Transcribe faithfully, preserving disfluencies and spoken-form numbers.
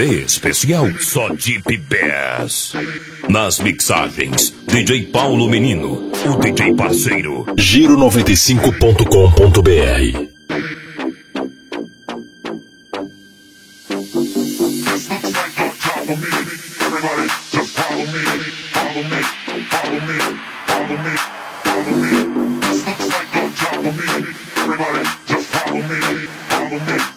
especial só Deep Bass. Nas mixagens, D J Paulo Menino, o D J parceiro. Giro noventa e cinco ponto com ponto br. Everybody just follow me, follow me, follow me, follow me, follow me. This looks like a job for me. Everybody just follow me, follow me.